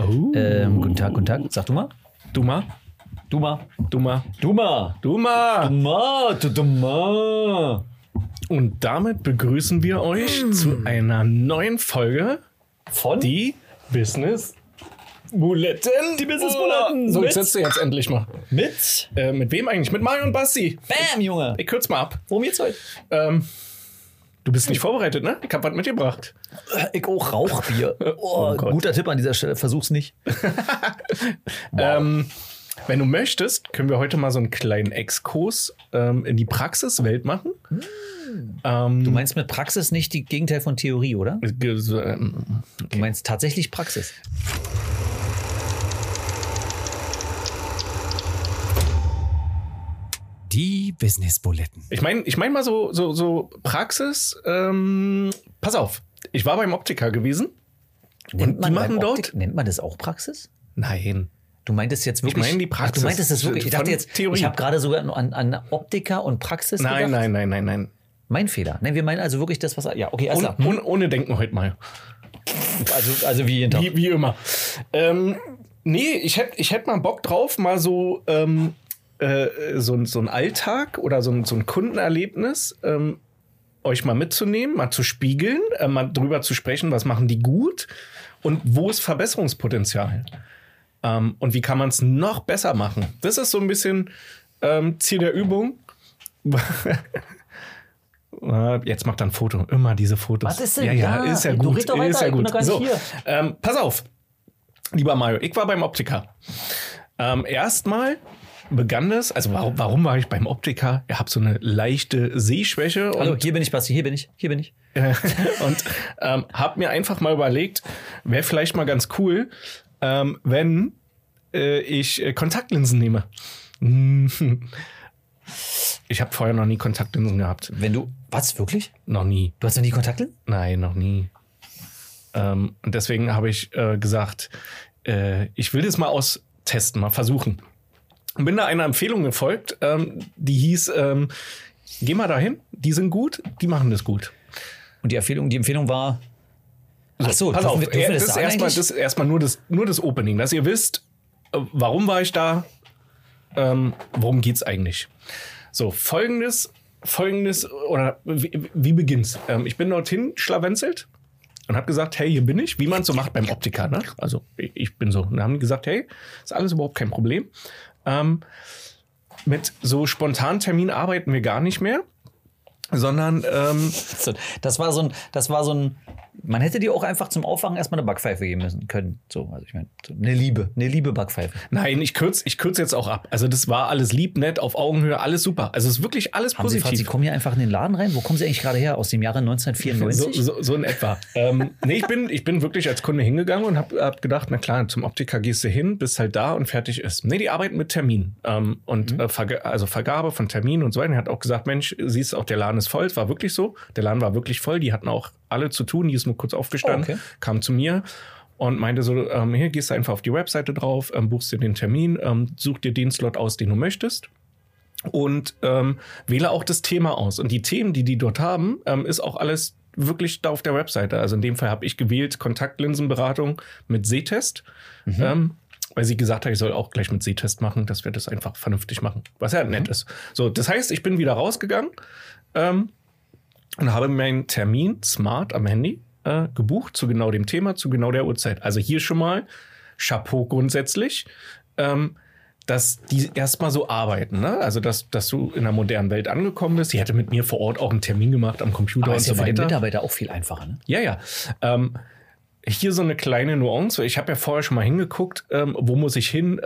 Oh. Guten Tag. Sag du mal. Duma. Und damit begrüßen wir euch zu einer neuen Folge Von? Die Business Buletten. Die Business Buletten. So, ich setze jetzt endlich mal. Mit? Mit wem eigentlich? Mit Mario und Basti. Bam, Junge. Ich kürze mal ab. Worum geht's heute? Du bist nicht vorbereitet, ne? Ich hab was mitgebracht. Ich auch Rauchbier. Oh, Gott. guter Tipp an dieser Stelle. Versuch's nicht. Wenn du möchtest, können wir heute mal so einen kleinen Exkurs in die Praxiswelt machen. Du meinst mit Praxis nicht die Gegenteil von Theorie, oder? Du meinst tatsächlich Praxis. Die Business Buletten. Ich mein mal so Praxis. Pass auf, ich war beim Optiker gewesen. Und die machen dort. Nennt man das auch Praxis? Nein. Du meintest jetzt wirklich. Ich meine die Praxis. Ach, du meintest das wirklich. Ich dachte jetzt, Theorie. ich habe gerade sogar an Optiker und Praxis gedacht. Nein. Mein Fehler. Nein, wir meinen also wirklich das, was. Ja, okay, alles klar. Ohne Denken heute mal. Also wie jeden Tag. Wie immer. Nee, ich hätt mal Bock drauf, mal so ein Alltag oder so ein Kundenerlebnis euch mal mitzunehmen, mal zu spiegeln, mal drüber zu sprechen, was machen die gut und wo ist Verbesserungspotenzial. Und wie kann man es noch besser machen? Das ist so ein bisschen Ziel der Übung. Jetzt macht er ein Foto. Immer diese Fotos. Was ist denn? Ja, ist ja gut. Red doch weiter, ist ja ich bin gut. doch gar nicht So, hier. pass auf, lieber Mario. Ich war beim Optiker. Erstmal begann das, also warum war ich beim Optiker? Ich habe so eine leichte Sehschwäche. Hallo, hier bin ich, Basti, hier bin ich. Und habe mir einfach mal überlegt, wäre vielleicht mal ganz cool, wenn ich Kontaktlinsen nehme. Ich habe vorher noch nie Kontaktlinsen gehabt. Was, wirklich? Noch nie. Du hast noch nie Kontaktlinsen? Nein, noch nie. Und deswegen habe ich gesagt, ich will das mal austesten, mal versuchen. Und bin da einer Empfehlung gefolgt, die hieß, geh mal dahin, die sind gut, die machen das gut. Und die Empfehlung war. Ach so, pass auf, dürfen wir das ist erstmal nur das Opening, dass ihr wisst, warum war ich da, worum geht's eigentlich. So, folgendes, oder wie beginnt's? Ich bin dorthin schlawenzelt und habe gesagt, hey, hier bin ich, wie man es so macht beim Optiker, ne? Also, ich bin so. Und dann haben die gesagt, hey, ist alles überhaupt kein Problem. Mit so spontanen Terminen arbeiten wir gar nicht mehr, sondern das war so ein. Man hätte dir auch einfach zum Aufwachen erstmal eine Backpfeife geben können. So, also ich meine, so eine liebe Backpfeife. Nein, ich kürze jetzt auch ab. Also das war alles lieb, nett, auf Augenhöhe, alles super. Also es ist wirklich alles Haben positiv. Sie kommen hier einfach in den Laden rein? Wo kommen Sie eigentlich gerade her? Aus dem Jahre 1994? So in etwa. Nee, ich bin wirklich als Kunde hingegangen und hab gedacht, na klar, zum Optiker gehst du hin, bist halt da und fertig ist. Nee, die arbeiten mit Termin. Vergabe von Termin und so weiter. Er hat auch gesagt, Mensch, siehst du auch, der Laden ist voll. Es war wirklich so. Der Laden war wirklich voll. Die hatten auch alle zu tun. Die ist nur kurz aufgestanden, kam zu mir und meinte so, hier gehst du einfach auf die Webseite drauf, buchst dir den Termin, such dir den Slot aus, den du möchtest und wähle auch das Thema aus. Und die Themen, die dort haben, ist auch alles wirklich da auf der Webseite. Also in dem Fall habe ich gewählt Kontaktlinsenberatung mit Sehtest, weil sie gesagt hat, ich soll auch gleich mit Sehtest machen, dass wir das einfach vernünftig machen, was ja nett ist. So, das heißt, ich bin wieder rausgegangen und habe meinen Termin smart am Handy gebucht zu genau dem Thema, zu genau der Uhrzeit. Also hier schon mal Chapeau grundsätzlich, dass die erstmal so arbeiten. Ne? Also dass du in einer modernen Welt angekommen bist. Sie hätte mit mir vor Ort auch einen Termin gemacht am Computer. Aber und ist so ja für weiter. den Mitarbeiter auch viel einfacher, ne? Ja. Hier so eine kleine Nuance. Ich habe ja vorher schon mal hingeguckt, wo muss ich hin,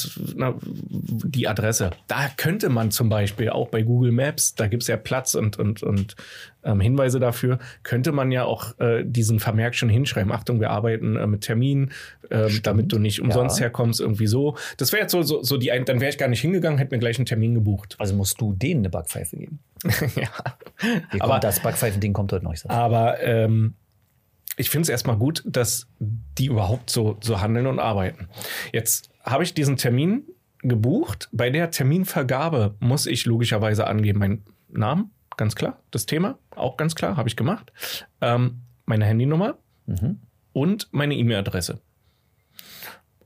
die Adresse. Da könnte man zum Beispiel auch bei Google Maps, da gibt es ja Platz und Hinweise dafür, könnte man ja auch diesen Vermerk schon hinschreiben. Achtung, wir arbeiten mit Terminen, damit du nicht umsonst herkommst, irgendwie so. Das wäre jetzt so dann wäre ich gar nicht hingegangen, hätte mir gleich einen Termin gebucht. Also musst du denen eine Backpfeife geben. Ja. Aber das Backpfeifending kommt heute noch, ich sag's. Aber ich finde es erstmal gut, dass die überhaupt so handeln und arbeiten. Jetzt habe ich diesen Termin gebucht. Bei der Terminvergabe muss ich logischerweise angeben, meinen Namen, ganz klar. Das Thema, auch ganz klar, habe ich gemacht. Meine Handynummer und meine E-Mail-Adresse.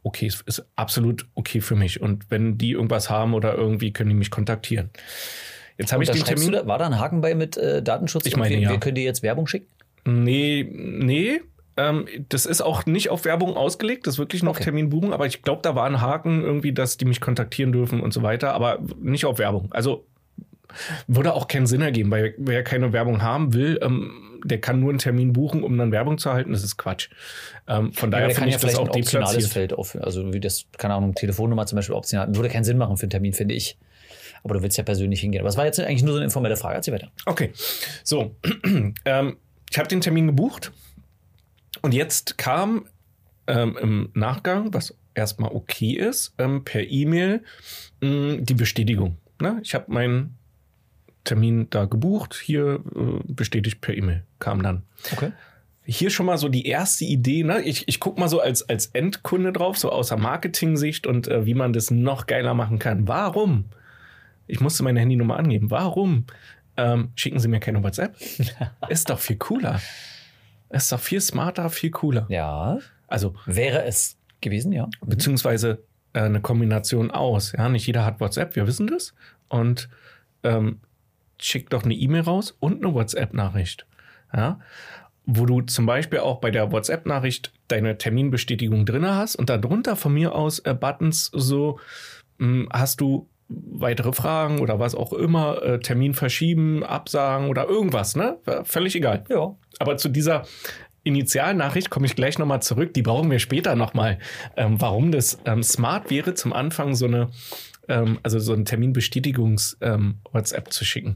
okay, es ist absolut okay für mich. Und wenn die irgendwas haben oder irgendwie, können die mich kontaktieren. Jetzt habe ich den Termin. War da ein Haken bei mit Datenschutz? Ich meine, ja. Wir können dir jetzt Werbung schicken? Nee. Das ist auch nicht auf Werbung ausgelegt, das ist wirklich nur auf Termin buchen, aber ich glaube, da war ein Haken irgendwie, dass die mich kontaktieren dürfen und so weiter, aber nicht auf Werbung. Also würde auch keinen Sinn ergeben, weil wer keine Werbung haben will, der kann nur einen Termin buchen, um dann Werbung zu erhalten. Das ist Quatsch. Von daher finde ich das auch ein optionales Feld aufführen. Also wie das, keine Ahnung, Telefonnummer zum Beispiel optional. Würde keinen Sinn machen für einen Termin, finde ich. Aber du willst ja persönlich hingehen. Aber es war jetzt eigentlich nur so eine informelle Frage. Erzähl weiter. Okay, so. Ich habe den Termin gebucht. Und jetzt kam im Nachgang, was erstmal okay ist, per E-Mail die Bestätigung. Ne? Ich habe meinen Termin da gebucht, hier bestätigt per E-Mail, kam dann. Okay. Hier schon mal so die erste Idee, ne? Ich gucke mal so als Endkunde drauf, so aus der Marketing-Sicht und wie man das noch geiler machen kann. Warum? Ich musste meine Handynummer angeben. Warum schicken Sie mir keine WhatsApp? Ist doch viel cooler. Ist doch viel smarter, viel cooler. Ja. Also wäre es gewesen, ja. Beziehungsweise eine Kombination aus. Ja, nicht jeder hat WhatsApp, wir wissen das. Und schick doch eine E-Mail raus und eine WhatsApp-Nachricht. Ja, wo du zum Beispiel auch bei der WhatsApp-Nachricht deine Terminbestätigung drin hast und darunter von mir aus Buttons so, hast du weitere Fragen oder was auch immer, Termin verschieben, absagen oder irgendwas, ne? Völlig egal. Ja. Aber zu dieser Initialnachricht komme ich gleich nochmal zurück. Die brauchen wir später nochmal. Warum das smart wäre, zum Anfang so eine, also so ein Terminbestätigungs-WhatsApp zu schicken.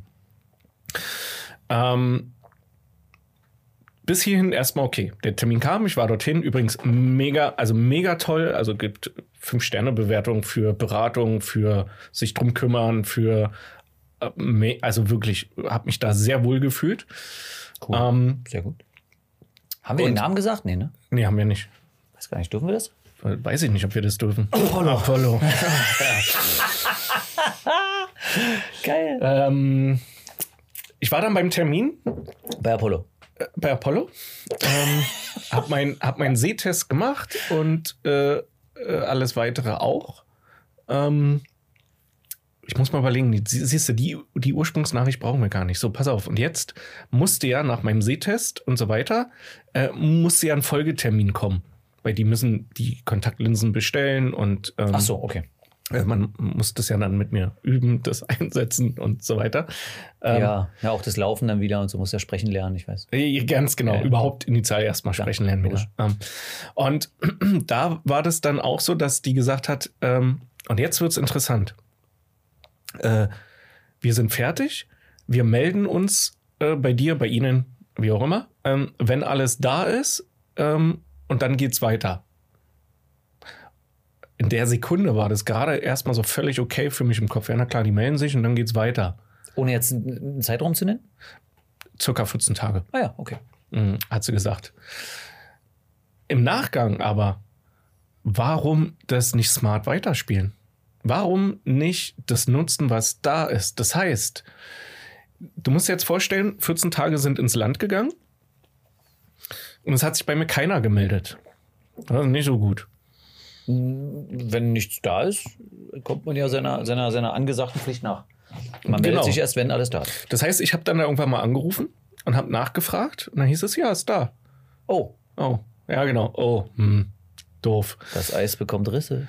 Bis hierhin erstmal okay. Der Termin kam, ich war dorthin. Übrigens mega toll. Also gibt 5-Sterne-Bewertung für Beratung, für sich drum kümmern, für also wirklich, habe mich da sehr wohl gefühlt. Cool. Sehr gut. Haben wir den Namen gesagt? Nee, ne? Nee, haben wir nicht. Weiß gar nicht, dürfen wir das? Weiß ich nicht, ob wir das dürfen. Apollo. Geil. Ich war dann beim Termin. Bei Apollo. Hab meinen Sehtest gemacht und alles weitere auch. Ich muss mal überlegen, siehst du, die Ursprungsnachricht brauchen wir gar nicht. So, pass auf. Und jetzt musste ja nach meinem Sehtest und so weiter, musste ja ein Folgetermin kommen. Weil die müssen die Kontaktlinsen bestellen und ach so, okay. Man muss das ja dann mit mir üben, das einsetzen und so weiter. Ja, auch das Laufen dann wieder und so, muss ja sprechen lernen, ich weiß. Ganz genau, überhaupt initial erstmal sprechen lernen wieder. Und da war das dann auch so, dass die gesagt hat, und jetzt wird's interessant. Wir sind fertig, wir melden uns bei dir, bei Ihnen, wie auch immer, wenn alles da ist und dann geht's weiter. In der Sekunde war das gerade erstmal so völlig okay für mich im Kopf. Ja, na klar, die melden sich und dann geht's weiter. Ohne jetzt einen Zeitraum zu nennen? Circa 14 Tage. Ah ja, okay. Hat sie gesagt. Im Nachgang aber, warum das nicht smart weiterspielen? Warum nicht das nutzen, was da ist? Das heißt, du musst dir jetzt vorstellen, 14 Tage sind ins Land gegangen und es hat sich bei mir keiner gemeldet. Das ist nicht so gut. Wenn nichts da ist, kommt man ja seiner angesagten Pflicht nach. Man meldet sich erst, wenn alles da ist. Das heißt, ich habe dann da irgendwann mal angerufen und habe nachgefragt und dann hieß es, ja, ist da. Oh, ja genau. Doof. Das Eis bekommt Risse.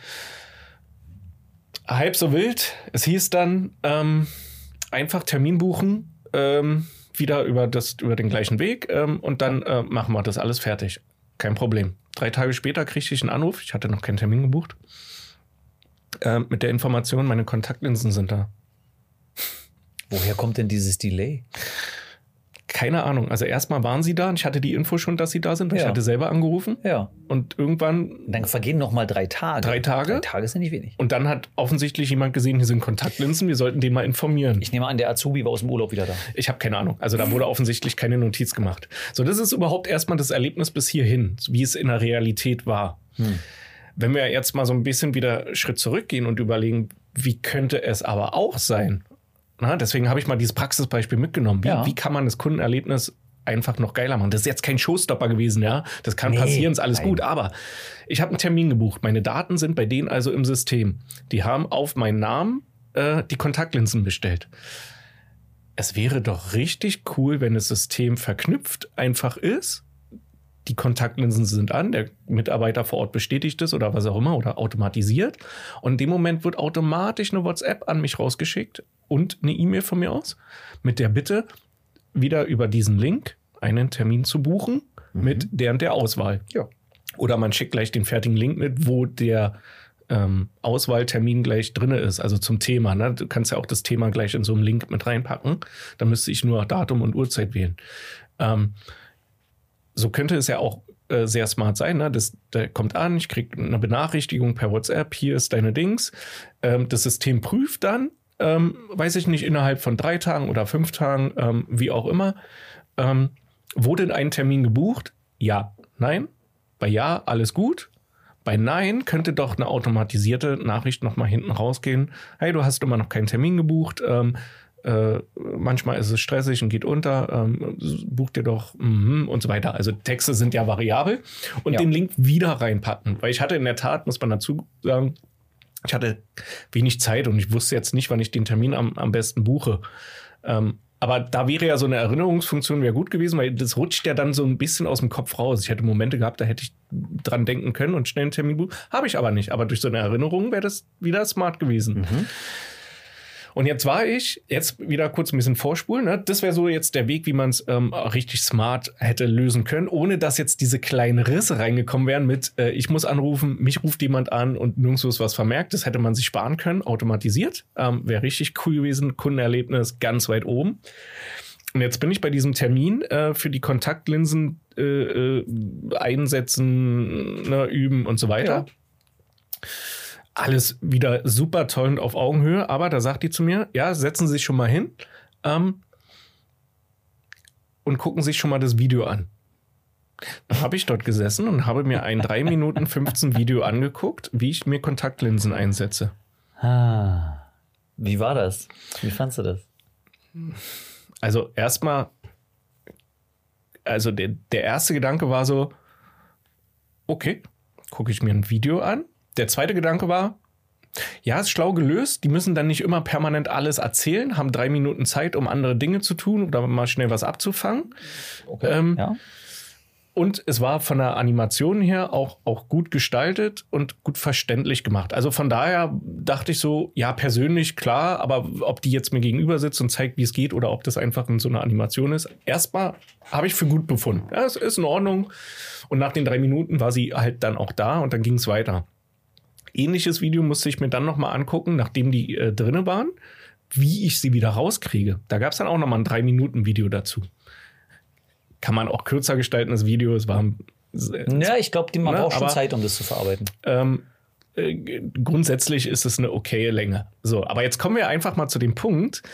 Halb so wild. Es hieß dann einfach Termin buchen, wieder über den gleichen Weg und dann machen wir das alles fertig. Kein Problem. 3 Tage später kriegte ich einen Anruf. Ich hatte noch keinen Termin gebucht. Mit der Information, meine Kontaktlinsen sind da. Woher kommt denn dieses Delay? Keine Ahnung. Also erstmal waren sie da und ich hatte die Info schon, dass sie da sind, weil ich hatte selber angerufen. Ja. Und irgendwann... Dann vergehen noch mal 3 Tage. 3 Tage? 3 Tage ist ja nicht wenig. Und dann hat offensichtlich jemand gesehen, hier sind Kontaktlinsen, wir sollten den mal informieren. Ich nehme an, der Azubi war aus dem Urlaub wieder da. Ich habe keine Ahnung. Also da wurde offensichtlich keine Notiz gemacht. So, das ist überhaupt erstmal das Erlebnis bis hierhin, wie es in der Realität war. Wenn wir jetzt mal so ein bisschen wieder einen Schritt zurückgehen und überlegen, wie könnte es aber auch sein? Na, deswegen habe ich mal dieses Praxisbeispiel mitgenommen. Wie kann man das Kundenerlebnis einfach noch geiler machen. Das ist jetzt kein Showstopper gewesen, ja. Das kann passieren, ist alles gut. Aber ich habe einen Termin gebucht. Meine Daten sind bei denen also im System. Die haben auf meinen Namen die Kontaktlinsen bestellt. Es wäre doch richtig cool, wenn das System verknüpft einfach ist. Die Kontaktlinsen sind an, der Mitarbeiter vor Ort bestätigt es oder was auch immer oder automatisiert. Und in dem Moment wird automatisch eine WhatsApp an mich rausgeschickt und eine E-Mail von mir aus mit der Bitte, wieder über diesen Link einen Termin zu buchen mit der und der Auswahl. Ja. Oder man schickt gleich den fertigen Link mit, wo der Auswahltermin gleich drin ist, also zum Thema. Ne? Du kannst ja auch das Thema gleich in so einem Link mit reinpacken. Da müsste ich nur Datum und Uhrzeit wählen. So könnte es ja auch sehr smart sein. Ne? Der kommt an, ich kriege eine Benachrichtigung per WhatsApp, hier ist deine Dings. Das System prüft dann, weiß ich nicht, innerhalb von 3 Tagen oder 5 Tagen, wie auch immer, wurde ein Termin gebucht? Ja, nein. Bei Ja, alles gut. Bei Nein könnte doch eine automatisierte Nachricht nochmal hinten rausgehen. Hey, du hast immer noch keinen Termin gebucht. Manchmal ist es stressig und geht unter. Buch dir doch und so weiter. Also Texte sind ja variabel. Und den Link wieder reinpacken. Weil ich hatte in der Tat, muss man dazu sagen, ich hatte wenig Zeit und ich wusste jetzt nicht, wann ich den Termin am besten buche. Aber da wäre ja so eine Erinnerungsfunktion wäre gut gewesen, weil das rutscht ja dann so ein bisschen aus dem Kopf raus. Ich hätte Momente gehabt, da hätte ich dran denken können und schnell einen Termin buchen. Habe ich aber nicht. Aber durch so eine Erinnerung wäre das wieder smart gewesen. Und jetzt wieder kurz ein bisschen vorspulen. Ne? Das wäre so jetzt der Weg, wie man es richtig smart hätte lösen können, ohne dass jetzt diese kleinen Risse reingekommen wären mit, ich muss anrufen, mich ruft jemand an und nirgendwo ist was vermerkt. Das hätte man sich sparen können, automatisiert. Wäre richtig cool gewesen. Kundenerlebnis ganz weit oben. Und jetzt bin ich bei diesem Termin für die Kontaktlinsen einsetzen, ne, üben und so weiter. Ja. Alles wieder super toll und auf Augenhöhe, aber da sagt die zu mir, ja, setzen Sie sich schon mal hin und gucken sich schon mal das Video an. Dann habe ich dort gesessen und habe mir ein 3 Minuten 15 Video angeguckt, wie ich mir Kontaktlinsen einsetze. Wie war das? Wie fandst du das? Also erstmal, der erste Gedanke war so, okay, gucke ich mir ein Video an. Der zweite Gedanke war, ja, ist schlau gelöst. Die müssen dann nicht immer permanent alles erzählen, haben 3 Minuten Zeit, um andere Dinge zu tun oder mal schnell was abzufangen. Okay, ja. Und es war von der Animation her auch gut gestaltet und gut verständlich gemacht. Also von daher dachte ich so, ja, persönlich klar, aber ob die jetzt mir gegenüber sitzt und zeigt, wie es geht oder ob das einfach in so einer Animation ist, erstmal habe ich für gut befunden. Ja, es ist in Ordnung. Und nach den 3 Minuten war sie halt dann auch da und dann ging es weiter. Ähnliches Video musste ich mir dann nochmal angucken, nachdem die drinne waren, wie ich sie wieder rauskriege. Da gab es dann auch nochmal ein 3-Minuten-Video dazu. Kann man auch kürzer gestalten, das Video. Es war ja, ich glaube, man braucht schon Zeit, um das zu verarbeiten. Grundsätzlich ist es eine okaye Länge. So, aber jetzt kommen wir einfach mal zu dem Punkt,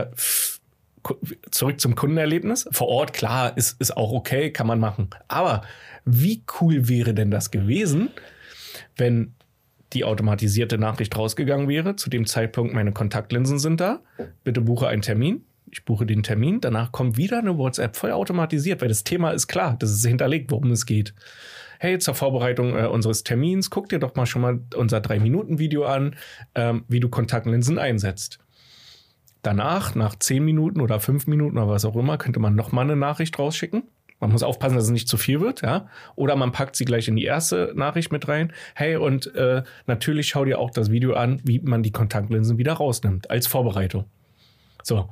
zurück zum Kundenerlebnis. Vor Ort, klar, ist auch okay, kann man machen. Aber wie cool wäre denn das gewesen, wenn die automatisierte Nachricht rausgegangen wäre, zu dem Zeitpunkt, meine Kontaktlinsen sind da, bitte buche einen Termin. Ich buche den Termin, danach kommt wieder eine WhatsApp, voll automatisiert, weil das Thema ist klar, das ist hinterlegt, worum es geht. Hey, zur Vorbereitung unseres Termins, guck dir doch mal schon mal unser 3-Minuten-Video an, wie du Kontaktlinsen einsetzt. Danach, nach 10 Minuten oder 5 Minuten oder was auch immer, könnte man noch mal eine Nachricht rausschicken. Man muss aufpassen, dass es nicht zu viel wird, ja. Oder man packt sie gleich in die erste Nachricht mit rein. Hey, und natürlich schau dir auch das Video an, wie man die Kontaktlinsen wieder rausnimmt, als Vorbereitung. So.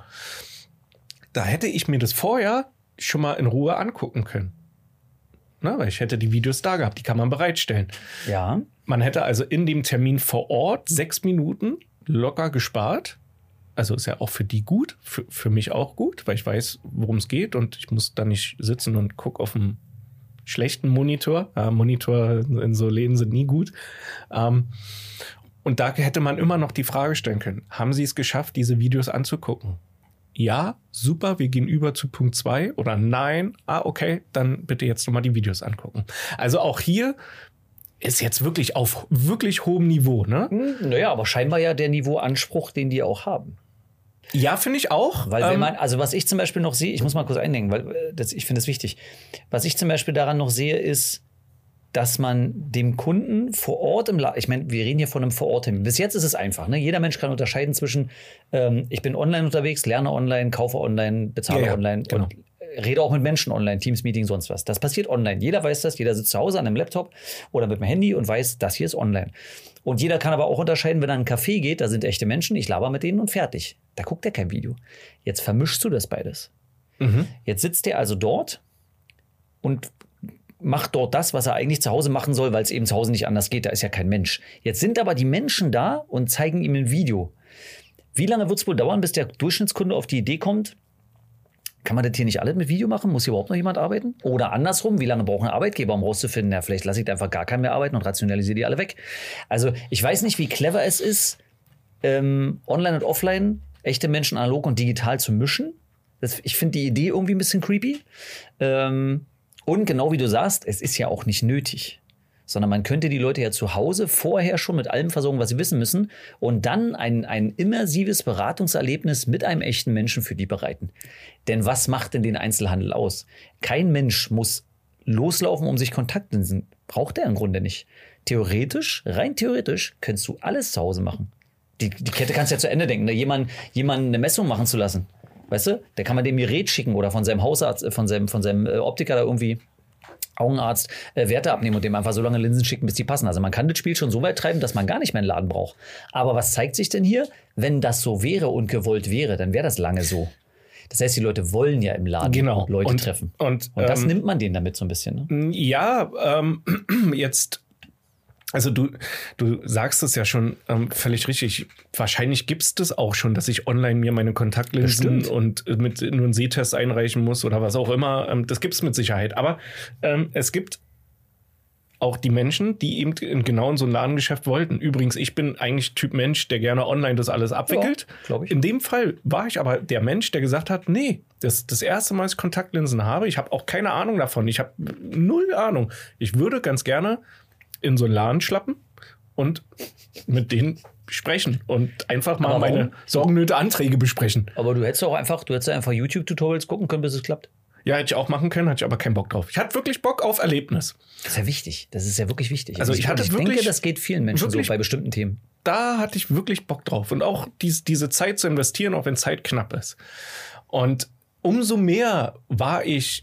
Da hätte ich mir das vorher schon mal in Ruhe angucken können. Na, weil ich hätte die Videos da gehabt, die kann man bereitstellen. Ja. Man hätte also in dem Termin vor Ort 6 Minuten locker gespart. Also ist ja auch für die gut, für mich auch gut, weil ich weiß, worum es geht und ich muss da nicht sitzen und gucke auf einen schlechten Monitor. Monitor in so Läden sind nie gut. Und da hätte man immer noch die Frage stellen können, haben Sie es geschafft, diese Videos anzugucken? Ja, super, wir gehen über zu Punkt 2 oder nein, okay, dann bitte jetzt nochmal die Videos angucken. Also auch hier ist jetzt wirklich auf wirklich hohem Niveau, ne? Naja, aber scheinbar ja der Niveauanspruch, den die auch haben. Ja, finde ich auch. Weil wenn man, also was ich zum Beispiel noch sehe, ich muss mal kurz eindenken, weil ich finde das wichtig. Was ich zum Beispiel daran noch sehe, ist, dass man dem Kunden vor Ort im Laden, ich meine, wir reden hier von einem Vor-Ort-Termin. Bis jetzt ist es einfach. Ne? Jeder Mensch kann unterscheiden zwischen, ich bin online unterwegs, lerne online, kaufe online, bezahle online und rede auch mit Menschen online, Teams, Meeting, sonst was. Das passiert online. Jeder weiß das. Jeder sitzt zu Hause an einem Laptop oder mit dem Handy und weiß, das hier ist online. Und jeder kann aber auch unterscheiden, wenn er in einen Café geht, da sind echte Menschen, ich laber mit denen und fertig. Da guckt er kein Video. Jetzt vermischst du das beides. Jetzt sitzt er also dort und macht dort das, was er eigentlich zu Hause machen soll, weil es eben zu Hause nicht anders geht. Da ist ja kein Mensch. Jetzt sind aber die Menschen da und zeigen ihm ein Video. Wie lange wird es wohl dauern, bis der Durchschnittskunde auf die Idee kommt, kann man das hier nicht alles mit Video machen? Muss hier überhaupt noch jemand arbeiten? Oder andersrum, wie lange braucht ein Arbeitgeber, um rauszufinden, ja, vielleicht lasse ich da einfach gar keinen mehr arbeiten und rationalisiere die alle weg. Also ich weiß nicht, wie clever es ist, online und offline echte Menschen analog und digital zu mischen. Ich finde die Idee irgendwie ein bisschen creepy. Und genau wie du sagst, es ist ja auch nicht nötig. Sondern man könnte die Leute ja zu Hause vorher schon mit allem versorgen, was sie wissen müssen und dann ein immersives Beratungserlebnis mit einem echten Menschen für die bereiten. Denn was macht denn den Einzelhandel aus? Kein Mensch muss loslaufen, um sich Kontaktlinsen. Braucht er im Grunde nicht. Theoretisch, rein theoretisch, könntest du alles zu Hause machen. Die Kette kannst du ja zu Ende denken, ne? Jemanden eine Messung machen zu lassen. Weißt du? Da kann man dem Gerät schicken oder von seinem Hausarzt, von seinem Optiker da irgendwie Augenarzt Werte abnehmen und dem einfach so lange Linsen schicken, bis die passen. Also man kann das Spiel schon so weit treiben, dass man gar nicht mehr einen Laden braucht. Aber was zeigt sich denn hier? Wenn das so wäre und gewollt wäre, dann wäre das lange so. Das heißt, die Leute wollen ja im Laden Leute treffen. Und das nimmt man denen damit so ein bisschen. Ne? Ja, jetzt... Also du sagst es ja schon völlig richtig. Wahrscheinlich gibt es das auch schon, dass ich online mir meine Kontaktlinsen und mit nur einen Sehtest einreichen muss oder was auch immer. Das gibt es mit Sicherheit. Aber es gibt auch die Menschen, die eben genau in so ein Ladengeschäft wollten. Übrigens, ich bin eigentlich Typ Mensch, der gerne online das alles abwickelt. Ja, glaube ich. In dem Fall war ich aber der Mensch, der gesagt hat, nee, das erste Mal, dass ich Kontaktlinsen habe, ich habe auch keine Ahnung davon. Ich habe null Ahnung. Ich würde ganz gerne in so einen Laden schlappen und mit denen sprechen und einfach mal meine Sorgen, Anträge besprechen. Aber du hättest einfach YouTube-Tutorials gucken können, bis es klappt. Ja, hätte ich auch machen können, hatte ich aber keinen Bock drauf. Ich hatte wirklich Bock auf Erlebnis. Das ist ja wichtig. Das ist ja wirklich wichtig. Also ich denke, das geht vielen Menschen so bei bestimmten Themen. Da hatte ich wirklich Bock drauf. Und auch diese Zeit zu investieren, auch wenn Zeit knapp ist. Und umso mehr war ich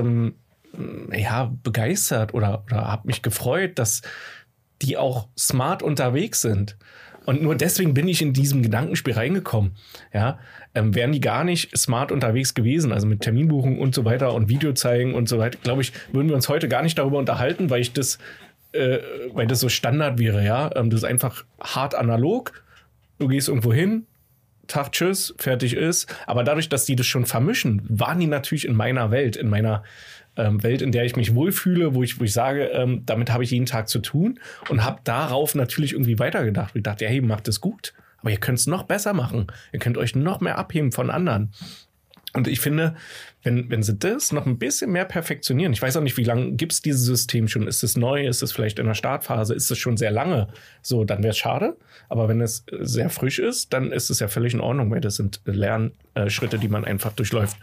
begeistert oder habe mich gefreut, dass die auch smart unterwegs sind. Und nur deswegen bin ich in diesem Gedankenspiel reingekommen. Ja, wären die gar nicht smart unterwegs gewesen, also mit Terminbuchung und so weiter und Video zeigen und so weiter, glaube ich, würden wir uns heute gar nicht darüber unterhalten, weil das so Standard wäre. Ja, das ist einfach hart analog. Du gehst irgendwo hin, Tag, tschüss, fertig ist. Aber dadurch, dass die das schon vermischen, waren die natürlich in meiner Welt, in meiner Welt, in der ich mich wohlfühle, wo ich sage, damit habe ich jeden Tag zu tun und habe darauf natürlich irgendwie weitergedacht. Ich dachte, ja, hey, macht es gut, aber ihr könnt es noch besser machen. Ihr könnt euch noch mehr abheben von anderen. Und ich finde, wenn sie das noch ein bisschen mehr perfektionieren, ich weiß auch nicht, wie lange gibt es dieses System schon? Ist es neu? Ist es vielleicht in der Startphase? Ist es schon sehr lange? So, dann wäre es schade. Aber wenn es sehr frisch ist, dann ist es ja völlig in Ordnung, weil das sind Lernschritte, die man einfach durchläuft.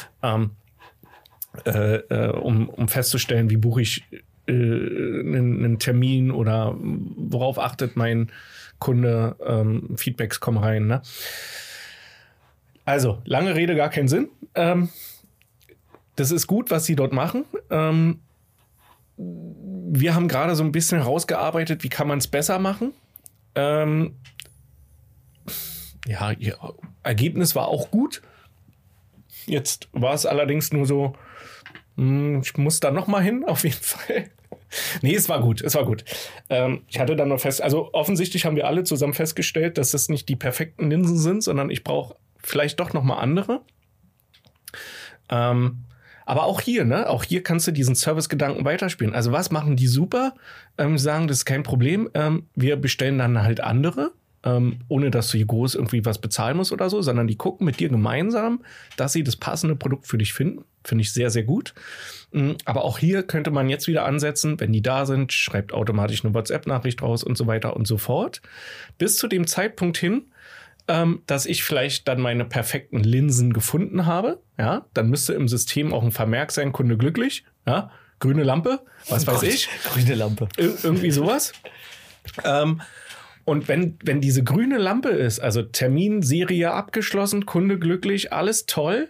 Um festzustellen, wie buche ich einen Termin oder worauf achtet mein Kunde, Feedbacks kommen rein. Ne? Also, lange Rede, gar keinen Sinn. Das ist gut, was sie dort machen. Wir haben gerade so ein bisschen herausgearbeitet, wie kann man es besser machen. Ihr Ergebnis war auch gut. Jetzt war es allerdings nur so, ich muss da noch mal hin, auf jeden Fall. Nee, es war gut. Ich hatte dann noch also offensichtlich haben wir alle zusammen festgestellt, dass es nicht die perfekten Linsen sind, sondern ich brauche vielleicht doch noch mal andere. Aber auch hier kannst du diesen Service-Gedanken weiterspielen. Also was machen die super? Sagen, das ist kein Problem. Wir bestellen dann halt andere. Ohne dass du hier groß irgendwie was bezahlen musst oder so, sondern die gucken mit dir gemeinsam, dass sie das passende Produkt für dich finden. Finde ich sehr, sehr gut. Aber auch hier könnte man jetzt wieder ansetzen, wenn die da sind, schreibt automatisch eine WhatsApp-Nachricht raus und so weiter und so fort. Bis zu dem Zeitpunkt hin, dass ich vielleicht dann meine perfekten Linsen gefunden habe. Ja, dann müsste im System auch ein Vermerk sein, Kunde glücklich. Ja, grüne Lampe, was weiß ich. Grüne Lampe. Irgendwie sowas. Und wenn diese grüne Lampe ist, also Termin, Serie abgeschlossen, Kunde glücklich, alles toll,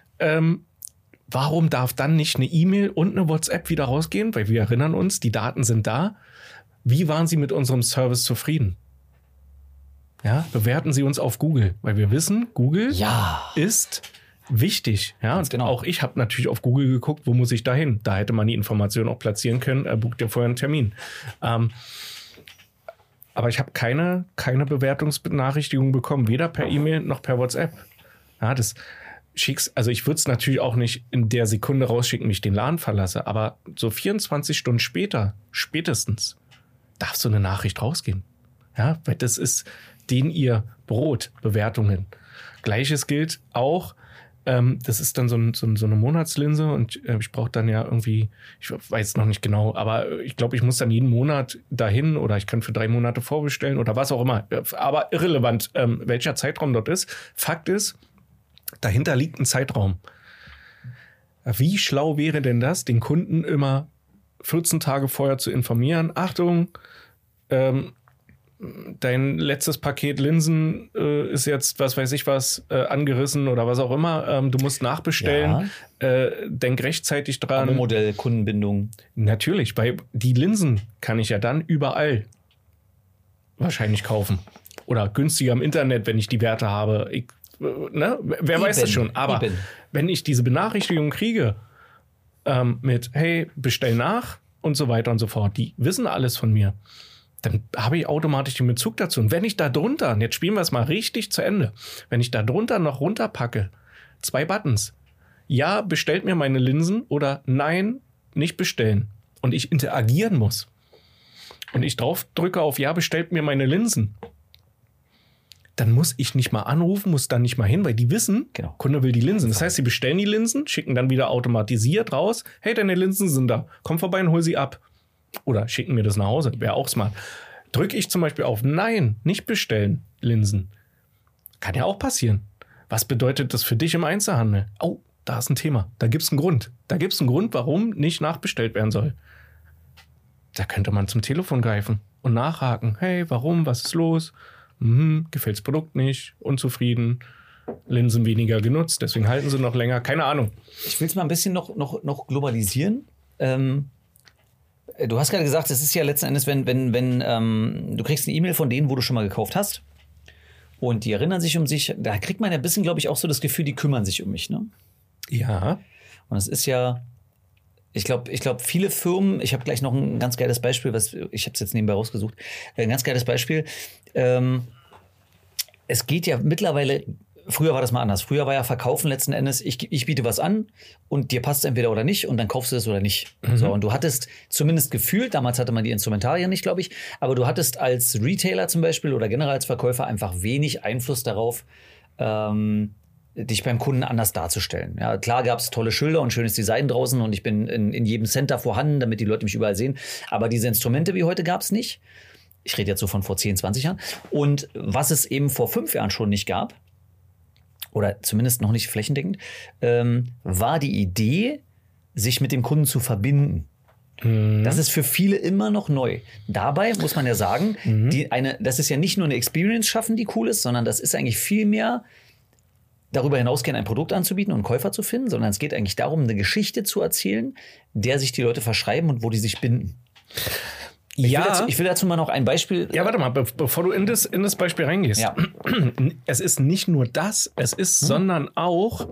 warum darf dann nicht eine E-Mail und eine WhatsApp wieder rausgehen? Weil wir erinnern uns, die Daten sind da. Wie waren Sie mit unserem Service zufrieden? Ja, bewerten Sie uns auf Google, weil wir wissen, Google ist wichtig. Ja, und genau. Auch ich habe natürlich auf Google geguckt, wo muss ich da hin? Da hätte man die Information auch platzieren können. Bucht ja vorher einen Termin. Aber ich habe keine Bewertungsbenachrichtigung bekommen, weder per E-Mail noch per WhatsApp. Ja, also ich würde es natürlich auch nicht in der Sekunde rausschicken, wie ich den Laden verlasse, aber so 24 Stunden später, spätestens, darf so eine Nachricht rausgehen. Ja, weil das ist ihr Brot, Bewertungen. Gleiches gilt auch, das ist dann so eine Monatslinse und ich brauche dann ja irgendwie, ich weiß noch nicht genau, aber ich glaube, ich muss dann jeden Monat dahin oder ich kann für 3 Monate vorbestellen oder was auch immer. Aber irrelevant, welcher Zeitraum dort ist. Fakt ist, dahinter liegt ein Zeitraum. Wie schlau wäre denn das, den Kunden immer 14 Tage vorher zu informieren? Achtung, dein letztes Paket Linsen ist jetzt, was weiß ich was, angerissen oder was auch immer. Du musst nachbestellen. Denk rechtzeitig dran. Abo-Modell, Kundenbindung. Natürlich, weil die Linsen kann ich ja dann überall wahrscheinlich kaufen. Oder günstiger im Internet, wenn ich die Werte habe. Wer weiß das schon. Aber wenn ich diese Benachrichtigung kriege mit, hey, bestell nach und so weiter und so fort, die wissen alles von mir, dann habe ich automatisch den Bezug dazu. Und wenn ich da drunter, und jetzt spielen wir es mal richtig zu Ende, wenn ich da drunter noch runterpacke, 2 Buttons, ja, bestellt mir meine Linsen oder nein, nicht bestellen. Und ich interagieren muss. Und ich drauf drücke auf ja, bestellt mir meine Linsen. Dann muss ich nicht mal anrufen, muss dann nicht mal hin, weil die wissen, Kunde will die Linsen. Das heißt, sie bestellen die Linsen, schicken dann wieder automatisiert raus, hey, deine Linsen sind da, komm vorbei und hol sie ab. Oder schicken mir das nach Hause, wäre auch smart. Drücke ich zum Beispiel auf Nein, nicht bestellen, Linsen. Kann ja auch passieren. Was bedeutet das für dich im Einzelhandel? Oh, da ist ein Thema. Da gibt es einen Grund. Da gibt es einen Grund, warum nicht nachbestellt werden soll. Da könnte man zum Telefon greifen und nachhaken. Hey, warum? Was ist los? Gefällt das Produkt nicht? Unzufrieden? Linsen weniger genutzt, deswegen halten sie noch länger. Keine Ahnung. Ich will es mal ein bisschen noch globalisieren. Du hast gerade gesagt, es ist ja letzten Endes, wenn du kriegst eine E-Mail von denen, wo du schon mal gekauft hast und die erinnern sich um sich, da kriegt man ja ein bisschen, glaube ich, auch so das Gefühl, die kümmern sich um mich, ne? Ja. Und es ist ja, ich glaube, viele Firmen, ich habe gleich noch ein ganz geiles Beispiel, ich habe es jetzt nebenbei rausgesucht, ein ganz geiles Beispiel. Es geht ja mittlerweile. Früher war das mal anders. Früher war ja Verkaufen letzten Endes, ich biete was an und dir passt es entweder oder nicht und dann kaufst du es oder nicht. So, und du hattest zumindest gefühlt, damals hatte man die Instrumentarien nicht, glaube ich, aber du hattest als Retailer zum Beispiel oder generell als Verkäufer einfach wenig Einfluss darauf, dich beim Kunden anders darzustellen. Ja, klar gab es tolle Schilder und schönes Design draußen und ich bin in jedem Center vorhanden, damit die Leute mich überall sehen. Aber diese Instrumente wie heute gab es nicht. Ich rede jetzt so von vor 10, 20 Jahren. Und was es eben vor 5 Jahren schon nicht gab, oder zumindest noch nicht flächendeckend, war die Idee, sich mit dem Kunden zu verbinden. Das ist für viele immer noch neu. Dabei muss man ja sagen, das ist ja nicht nur eine Experience schaffen, die cool ist, sondern das ist eigentlich viel mehr darüber hinausgehend ein Produkt anzubieten und einen Käufer zu finden, sondern es geht eigentlich darum, eine Geschichte zu erzählen, der sich die Leute verschreiben und wo die sich binden. Ich will dazu mal noch ein Beispiel. Ja, warte mal, bevor du in das Beispiel reingehst. Ja. Es ist nicht nur das, es ist, sondern auch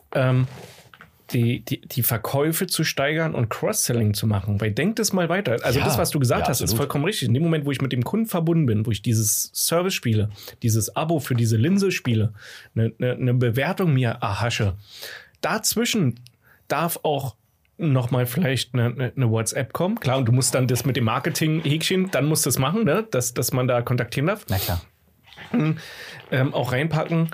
die Verkäufe zu steigern und Cross-Selling zu machen. Weil denk das mal weiter. Also das, was du gesagt hast, ist vollkommen richtig. In dem Moment, wo ich mit dem Kunden verbunden bin, wo ich dieses Service spiele, dieses Abo für diese Linse spiele, eine Bewertung mir erhasche, dazwischen darf auch noch mal vielleicht eine WhatsApp kommen. Klar, und du musst dann das mit dem Marketing-Häkchen, dann musst du es machen, ne? dass man da kontaktieren darf. Na klar. Auch reinpacken.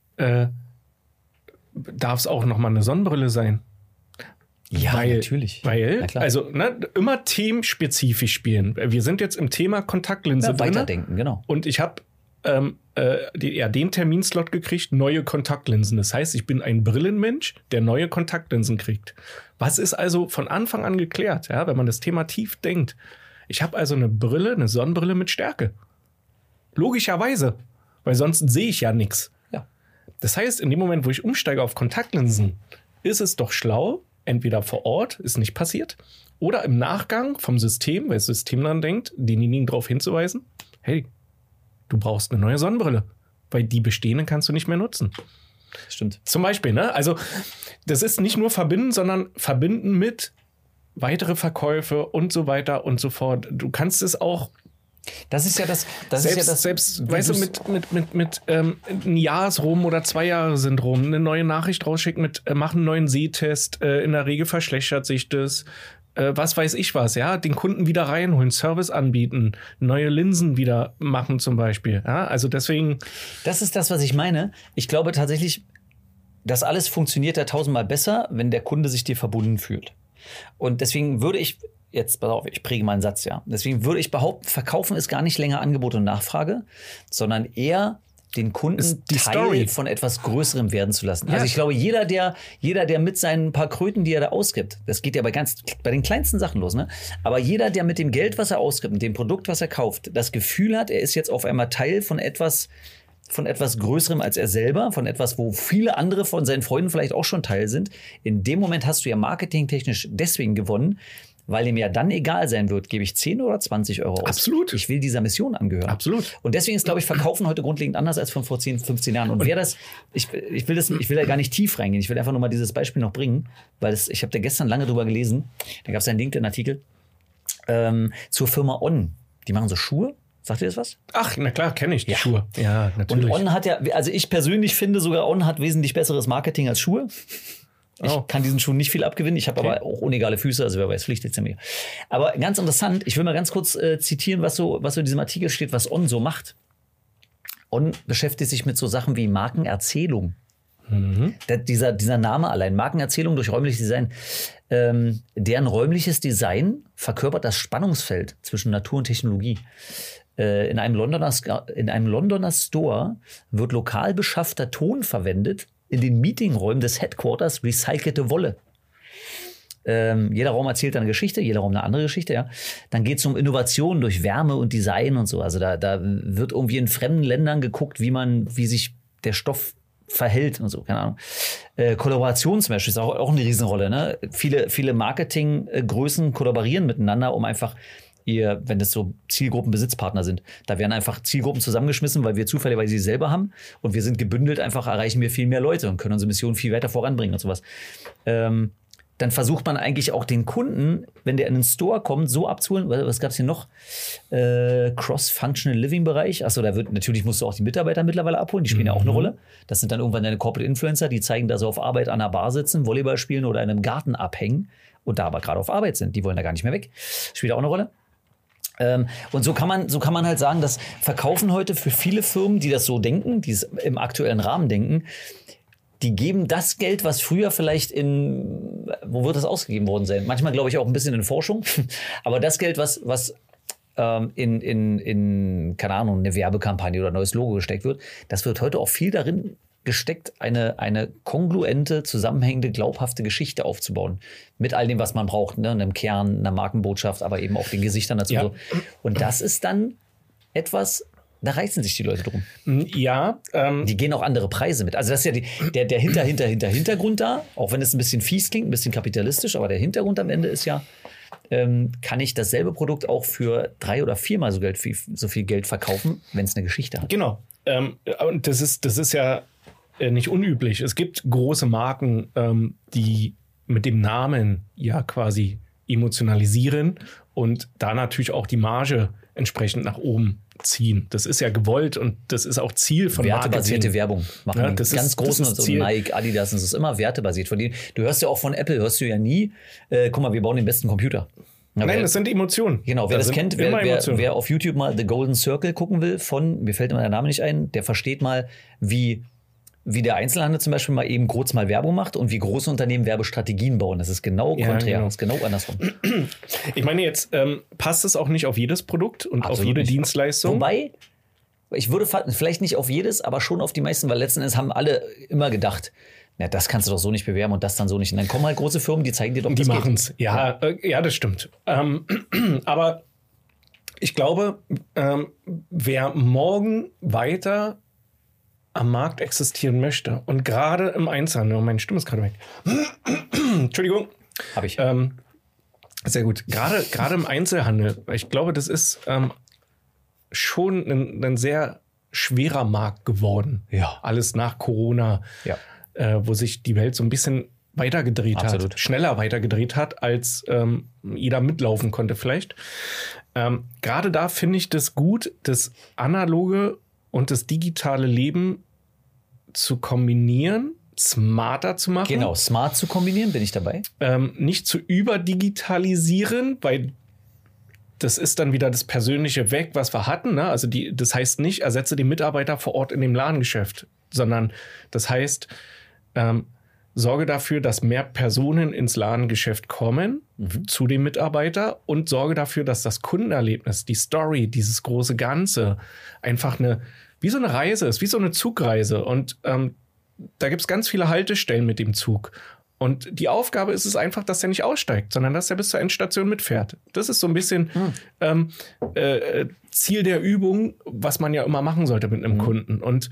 Darf es auch noch mal eine Sonnenbrille sein? Ja, natürlich. Weil, also immer themenspezifisch spielen. Wir sind jetzt im Thema Kontaktlinse drin. Weiterdenken, genau. Und ich habe den Terminslot gekriegt, neue Kontaktlinsen. Das heißt, ich bin ein Brillenmensch, der neue Kontaktlinsen kriegt. Was ist also von Anfang an geklärt, ja, wenn man das Thema tief denkt? Ich habe also eine Sonnenbrille mit Stärke. Logischerweise, weil sonst sehe ich ja nichts. Ja. Das heißt, in dem Moment, wo ich umsteige auf Kontaktlinsen, ist es doch schlau, entweder vor Ort, ist nicht passiert, oder im Nachgang vom System, weil das System dann denkt, denjenigen darauf hinzuweisen, hey, du brauchst eine neue Sonnenbrille, weil die bestehende kannst du nicht mehr nutzen. Stimmt. Zum Beispiel, ne? Also das ist nicht nur verbinden, sondern verbinden mit weitere Verkäufe und so weiter und so fort. Du kannst es auch Das ist ja das. Selbst, weißt du, mit ein Jahresrum oder 2 Jahre sind rum, eine neue Nachricht rausschicken mit, mach einen neuen Sehtest, in der Regel verschlechtert sich das, was weiß ich was, ja, den Kunden wieder reinholen, Service anbieten, neue Linsen wieder machen zum Beispiel, ja, also deswegen. Das ist das, was ich meine. Ich glaube tatsächlich, das alles funktioniert ja 1000-mal besser, wenn der Kunde sich dir verbunden fühlt. Und deswegen würde ich, jetzt pass auf, ich präge mal einen Satz, ja. Deswegen würde ich behaupten, Verkaufen ist gar nicht länger Angebot und Nachfrage, sondern eher den Kunden Teil Story von etwas Größerem werden zu lassen. Ja. Also ich glaube, jeder, der mit seinen paar Kröten, die er da ausgibt, das geht ja bei den kleinsten Sachen los, ne? Aber jeder, der mit dem Geld, was er ausgibt, mit dem Produkt, was er kauft, das Gefühl hat, er ist jetzt auf einmal Teil von etwas Größerem als er selber, von etwas, wo viele andere von seinen Freunden vielleicht auch schon Teil sind. In dem Moment hast du ja marketingtechnisch deswegen gewonnen, weil ihm ja dann egal sein wird, gebe ich 10 oder 20 Euro aus. Absolut. Ich will dieser Mission angehören. Absolut. Und deswegen ist, glaube ich, Verkaufen heute grundlegend anders als von vor 10, 15 Jahren. Und wer das, ich will da gar nicht tief reingehen. Ich will einfach nur mal dieses Beispiel noch bringen, weil ich habe da gestern lange drüber gelesen. Da gab es einen LinkedIn-Artikel zur Firma On. Die machen so Schuhe. Sagt ihr das was? Ach, na klar, kenne ich die Schuhe. Ja, natürlich. Und On hat ja, also ich persönlich finde sogar, On hat wesentlich besseres Marketing als Schuhe. Ich kann diesen Schuhen nicht viel abgewinnen. Ich habe aber auch unegale Füße, also wer weiß, Pflicht jetzt ja mir. Aber ganz interessant, ich will mal ganz kurz zitieren, was so in diesem Artikel steht, was On so macht. On beschäftigt sich mit so Sachen wie Markenerzählung. Dieser Name allein, Markenerzählung durch räumliches Design, deren räumliches Design verkörpert das Spannungsfeld zwischen Natur und Technologie. In einem Londoner Store wird lokal beschaffter Ton verwendet, in den Meetingräumen des Headquarters recycelte Wolle. Jeder Raum erzählt eine Geschichte, jeder Raum eine andere Geschichte, ja. Dann geht es um Innovation durch Wärme und Design und so. Also da wird irgendwie in fremden Ländern geguckt, wie sich der Stoff verhält und so, keine Ahnung. Kollaboration zum Beispiel ist auch eine Riesenrolle, ne? Viele Marketinggrößen kollaborieren miteinander, um einfach wenn das so Zielgruppenbesitzpartner sind. Da werden einfach Zielgruppen zusammengeschmissen, weil wir zufälligerweise sie selber haben und wir sind gebündelt, einfach erreichen wir viel mehr Leute und können unsere Mission viel weiter voranbringen und sowas. Dann versucht man eigentlich auch den Kunden, wenn der in den Store kommt, so abzuholen. Was gab es hier noch? Cross-Functional Living-Bereich. Achso, natürlich musst du auch die Mitarbeiter mittlerweile abholen. Die spielen ja auch eine Rolle. Das sind dann irgendwann deine Corporate Influencer, die zeigen, dass sie auf Arbeit an einer Bar sitzen, Volleyball spielen oder in einem Garten abhängen und da aber gerade auf Arbeit sind. Die wollen da gar nicht mehr weg. Spielt auch eine Rolle. Und so kann man halt sagen, dass Verkaufen heute für viele Firmen, die das so denken, die es im aktuellen Rahmen denken, die geben das Geld, was früher vielleicht wo wird das ausgegeben worden sein? Manchmal glaube ich auch ein bisschen in Forschung, aber das Geld, was in keine Ahnung, eine Werbekampagne oder ein neues Logo gesteckt wird, das wird heute auch viel darin gesteckt, eine kongruente, zusammenhängende, glaubhafte Geschichte aufzubauen. Mit all dem, was man braucht, ne? Einem Kern, einer Markenbotschaft, aber eben auch den Gesichtern dazu. Ja. So. Und das ist dann etwas, da reißen sich die Leute drum. Ja. Die gehen auch andere Preise mit. Also das ist ja der Hintergrund da, auch wenn es ein bisschen fies klingt, ein bisschen kapitalistisch, aber der Hintergrund am Ende ist ja, kann ich dasselbe Produkt auch für 3- oder 4-mal so viel Geld verkaufen, wenn es eine Geschichte hat. Genau. Und das ist ja nicht unüblich. Es gibt große Marken, die mit dem Namen ja quasi emotionalisieren und da natürlich auch die Marge entsprechend nach oben ziehen. Das ist ja gewollt und das ist auch Ziel von wertebasierte Marketing. Werbung machen. Ja, das ganz großen und so Nike, Adidas, das ist immer wertebasiert. Du hörst ja auch von Apple, hörst du ja nie, guck mal, wir bauen den besten Computer. Nein, das sind Emotionen. Genau, wer das kennt, wer auf YouTube mal The Golden Circle gucken will, mir fällt immer der Name nicht ein, der versteht mal, wie der Einzelhandel zum Beispiel mal eben kurz mal Werbung macht und wie große Unternehmen Werbestrategien bauen. Das ist genau konträr, das ist genau andersrum. Ich meine, jetzt passt es auch nicht auf jedes Produkt und absolut auf jede nicht. Dienstleistung. Wobei, Ich würde vielleicht nicht auf jedes, aber schon auf die meisten, weil letzten Endes haben alle immer gedacht, na, das kannst du doch so nicht bewerben und das dann so nicht. Und dann kommen halt große Firmen, die zeigen dir doch, die machen es. Ja, das stimmt. Aber ich glaube, wer morgen weiter am Markt existieren möchte und gerade im Einzelhandel, meine Stimme ist gerade weg. Entschuldigung. Habe ich. Sehr gut. Gerade im Einzelhandel, ich glaube, das ist schon ein sehr schwerer Markt geworden. Ja. Alles nach Corona, wo sich die Welt so ein bisschen weitergedreht hat, schneller weitergedreht hat, als jeder mitlaufen konnte vielleicht. Gerade da finde ich das gut, das analoge und das digitale Leben zu kombinieren, smarter zu machen. Genau, smart zu kombinieren, bin ich dabei. Nicht zu überdigitalisieren, weil das ist dann wieder das Persönliche weg, was wir hatten. Ne? Also das heißt nicht, ersetze den Mitarbeiter vor Ort in dem Ladengeschäft, sondern das heißt, sorge dafür, dass mehr Personen ins Ladengeschäft kommen zu dem Mitarbeiter und sorge dafür, dass das Kundenerlebnis, die Story, dieses große Ganze einfach wie so eine Reise ist, wie so eine Zugreise. Und da gibt es ganz viele Haltestellen mit dem Zug. Und die Aufgabe ist es einfach, dass er nicht aussteigt, sondern dass er bis zur Endstation mitfährt. Das ist so ein bisschen Ziel der Übung, was man ja immer machen sollte mit einem Kunden. Und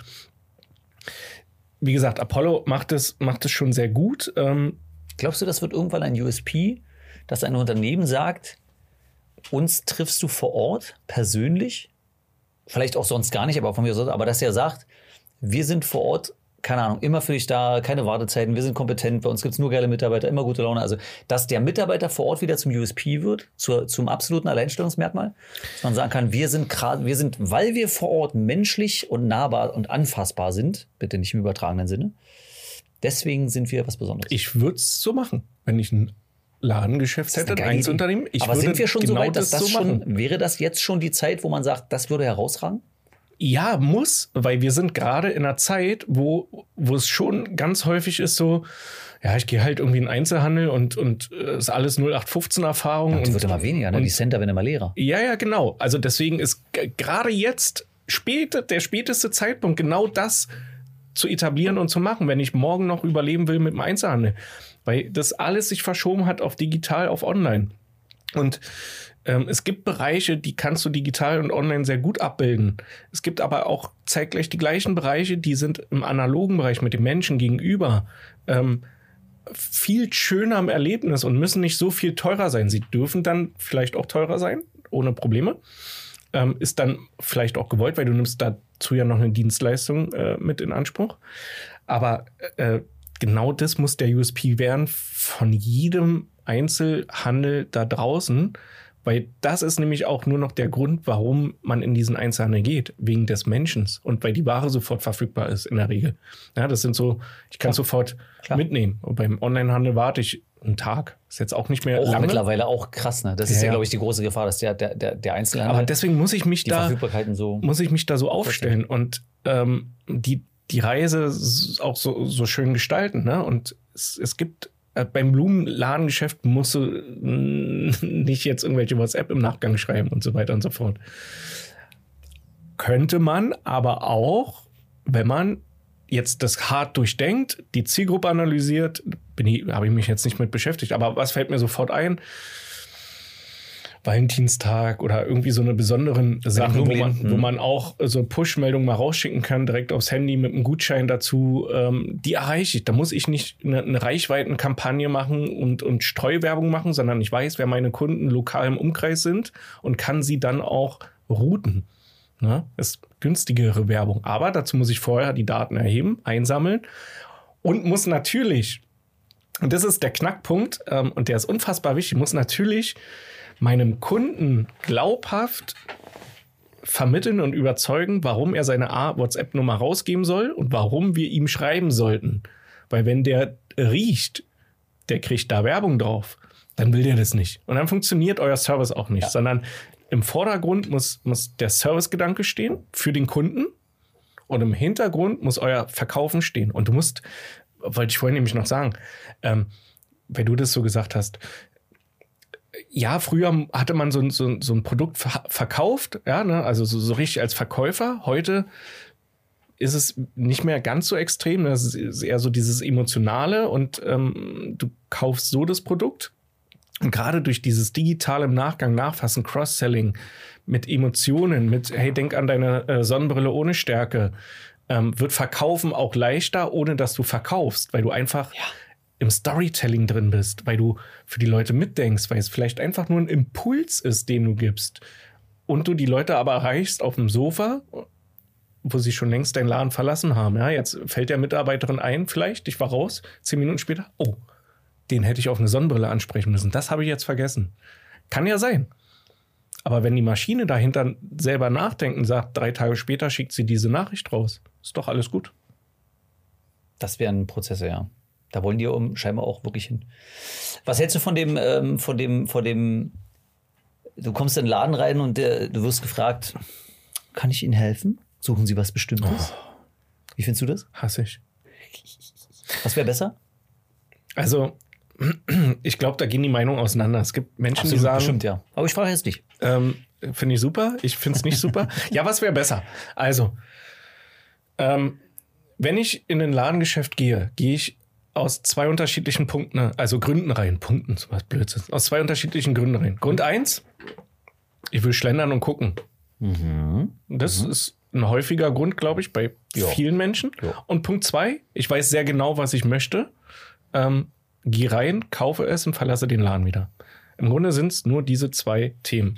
wie gesagt, Apollo macht es schon sehr gut. Glaubst du, das wird irgendwann ein USP, dass ein Unternehmen sagt, uns triffst du vor Ort persönlich, vielleicht auch sonst gar nicht, aber von mir aus, aber dass er sagt, wir sind vor Ort, keine Ahnung, immer für dich da, keine Wartezeiten, wir sind kompetent, bei uns gibt es nur geile Mitarbeiter, immer gute Laune. Also, dass der Mitarbeiter vor Ort wieder zum USP wird, zum absoluten Alleinstellungsmerkmal, dass man sagen kann, wir sind, weil wir vor Ort menschlich und nahbar und anfassbar sind, bitte nicht im übertragenen Sinne, deswegen sind wir was Besonderes. Ich würde es so machen, wenn ich ein Ladengeschäft hätte, ein Einzelunternehmen. Aber sind wir schon so weit, dass das schon, wäre das jetzt schon die Zeit, wo man sagt, das würde herausragen? Ja, muss, weil wir sind gerade in einer Zeit, wo es schon ganz häufig ist so, ja, ich gehe halt irgendwie in den Einzelhandel und ist alles 0815-Erfahrung. Ja, die wird immer weniger, ne? Die Center werden immer leerer. Ja, genau. Also deswegen ist gerade jetzt der späteste Zeitpunkt, genau das zu etablieren und zu machen, wenn ich morgen noch überleben will mit dem Einzelhandel. Weil das alles sich verschoben hat auf digital, auf online. Und es gibt Bereiche, die kannst du digital und online sehr gut abbilden. Es gibt aber auch zeitgleich die gleichen Bereiche, die sind im analogen Bereich mit dem Menschen gegenüber viel schöner im Erlebnis und müssen nicht so viel teurer sein. Sie dürfen dann vielleicht auch teurer sein, ohne Probleme. Ist dann vielleicht auch gewollt, weil du nimmst dazu ja noch eine Dienstleistung mit in Anspruch. Aber genau das muss der USP werden von jedem Einzelhandel da draußen, weil das ist nämlich auch nur noch der Grund, warum man in diesen Einzelhandel geht, wegen des Menschen und weil die Ware sofort verfügbar ist in der Regel. Ja, das sind so, ich kann sofort mitnehmen. Und beim Onlinehandel warte ich einen Tag. Ist jetzt auch nicht mehr auch lange. Mittlerweile auch krass, ne? Das ist ja, glaube ich, die große Gefahr, dass der Einzelhandel. Aber deswegen muss ich mich da so aufstellen und die Reise auch so schön gestalten. Ne? Und es gibt beim Blumenladengeschäft musst du nicht jetzt irgendwelche WhatsApp im Nachgang schreiben und so weiter und so fort. Könnte man aber auch, wenn man jetzt das hart durchdenkt, die Zielgruppe analysiert, habe ich mich jetzt nicht mit beschäftigt, aber was fällt mir sofort ein? Valentinstag oder irgendwie so eine besonderen Sachen, wo man auch so Push-Meldungen mal rausschicken kann, direkt aufs Handy mit einem Gutschein dazu, die erreiche ich. Da muss ich nicht eine Reichweitenkampagne machen und Streuwerbung machen, sondern ich weiß, wer meine Kunden lokal im Umkreis sind und kann sie dann auch routen. Ne? Ist günstigere Werbung. Aber dazu muss ich vorher die Daten erheben, einsammeln und muss natürlich, und das ist der Knackpunkt, und der ist unfassbar wichtig, muss natürlich meinem Kunden glaubhaft vermitteln und überzeugen, warum er seine WhatsApp-Nummer rausgeben soll und warum wir ihm schreiben sollten. Weil wenn der riecht, der kriegt da Werbung drauf, dann will der das nicht. Und dann funktioniert euer Service auch nicht, sondern im Vordergrund muss der Servicegedanke stehen für den Kunden und im Hintergrund muss euer Verkaufen stehen. Und du musst, wollte ich vorhin nämlich noch sagen, weil du das so gesagt hast, ja, früher hatte man so ein Produkt verkauft, ja, ne? Also so richtig als Verkäufer. Heute ist es nicht mehr ganz so extrem. Das ist eher so dieses Emotionale und du kaufst so das Produkt. Und gerade durch dieses digitale im Nachgang, Nachfassen, Cross-Selling mit Emotionen, mit, hey, denk an deine Sonnenbrille ohne Stärke, wird Verkaufen auch leichter, ohne dass du verkaufst, weil du einfach im Storytelling drin bist, weil du für die Leute mitdenkst, weil es vielleicht einfach nur ein Impuls ist, den du gibst und du die Leute aber erreichst auf dem Sofa, wo sie schon längst deinen Laden verlassen haben. Ja, jetzt fällt der Mitarbeiterin ein, vielleicht, ich war raus, 10 Minuten später, oh, den hätte ich auf eine Sonnenbrille ansprechen müssen. Das habe ich jetzt vergessen. Kann ja sein. Aber wenn die Maschine dahinter selber nachdenkt und sagt, 3 Tage später schickt sie diese Nachricht raus, ist doch alles gut. Das wären Prozesse, ja. Da wollen die scheinbar auch wirklich hin. Was hältst du von dem, du kommst in den Laden rein und du wirst gefragt, kann ich Ihnen helfen? Suchen Sie was Bestimmtes? Wie findest du das? Hasse ich. Was wäre besser? Also, ich glaube, da gehen die Meinungen auseinander. Es gibt Menschen, Absolut, die sagen... bestimmt, ja. Aber ich frage jetzt nicht. Finde ich super. Ich finde es nicht super. Ja, was wäre besser? Also, wenn ich in ein Ladengeschäft gehe ich aus 2 unterschiedlichen Punkten, also Gründen rein. Punkten, so was Blödsinn. Aus 2 unterschiedlichen Gründen rein. Grund 1, ich will schlendern und gucken. Das ist ein häufiger Grund, glaube ich, bei vielen Menschen. Ja. Und Punkt 2, ich weiß sehr genau, was ich möchte. Geh rein, kaufe es und verlasse den Laden wieder. Im Grunde sind es nur diese 2 Themen.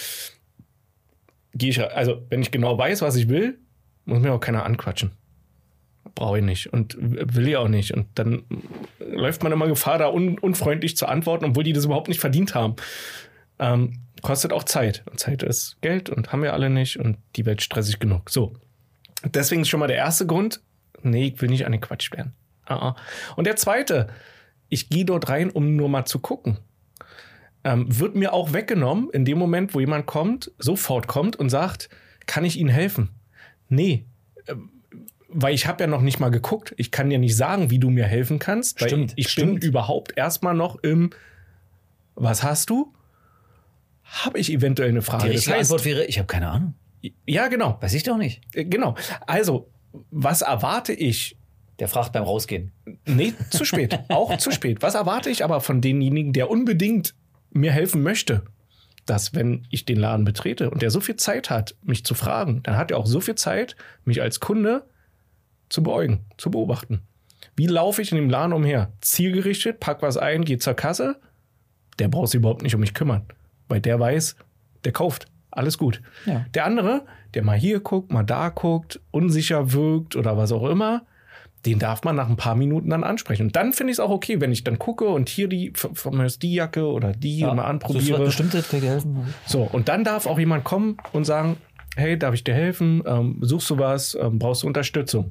Also, wenn ich genau weiß, was ich will, muss mir auch keiner anquatschen. Brauche ich nicht und will ich auch nicht. Und dann läuft man immer Gefahr, da unfreundlich zu antworten, obwohl die das überhaupt nicht verdient haben. Kostet auch Zeit. Und Zeit ist Geld und haben wir alle nicht und die Welt stressig genug. So. Deswegen ist schon mal der erste Grund, nee, ich will nicht angequatscht werden. Und der zweite, ich gehe dort rein, um nur mal zu gucken. Wird mir auch weggenommen in dem Moment, wo jemand sofort kommt und sagt, kann ich Ihnen helfen? Nee, weil ich habe ja noch nicht mal geguckt. Ich kann dir nicht sagen, wie du mir helfen kannst. Weil ich bin überhaupt erstmal noch im, was hast du? Habe ich eventuell eine Frage? Die richtige Antwort wäre, ich habe keine Ahnung. Ja, genau. Weiß ich doch nicht. Genau. Also, was erwarte ich? Der fragt beim Rausgehen. Nee, zu spät. Auch zu spät. Was erwarte ich aber von demjenigen, der unbedingt mir helfen möchte? Dass, wenn ich den Laden betrete und der so viel Zeit hat, mich zu fragen, dann hat er auch so viel Zeit, mich als Kunde zu beäugen, zu beobachten. Wie laufe ich in dem Laden umher? Zielgerichtet, pack was ein, geh zur Kasse. Der braucht sich überhaupt nicht um mich kümmern, weil der weiß, der kauft. Alles gut. Ja. Der andere, der mal hier guckt, mal da guckt, unsicher wirkt oder was auch immer, den darf man nach ein paar Minuten dann ansprechen. Und dann finde ich es auch okay, wenn ich dann gucke und hier die Jacke oder die mal anprobiere. So bestimmt, kann ich dir helfen. So, und dann darf auch jemand kommen und sagen, hey, darf ich dir helfen? Suchst du was? Brauchst du Unterstützung?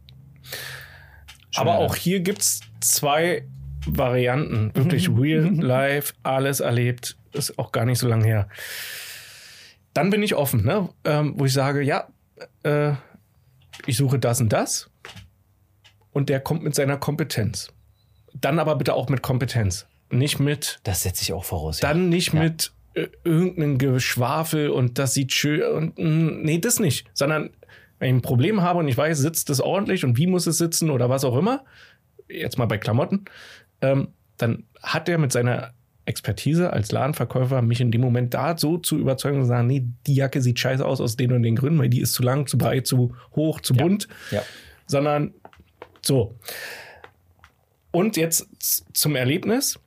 Aber auch hier gibt es 2 Varianten. Wirklich real life, alles erlebt. Ist auch gar nicht so lange her. Dann bin ich offen, ne? Wo ich sage, ja, ich suche das und das. Und der kommt mit seiner Kompetenz. Dann aber bitte auch mit Kompetenz. Nicht mit... Das setze ich auch voraus. Dann nicht mit irgendeinem Geschwafel und das sieht schön... Und, nee, das nicht. Sondern wenn ich ein Problem habe und ich weiß, sitzt das ordentlich und wie muss es sitzen oder was auch immer, jetzt mal bei Klamotten, dann hat er mit seiner Expertise als Ladenverkäufer mich in dem Moment da so zu überzeugen und sagen, nee, die Jacke sieht scheiße aus den und den Gründen, weil die ist zu lang, zu breit, zu hoch, zu bunt. Ja. Sondern so. Und jetzt zum Erlebnis.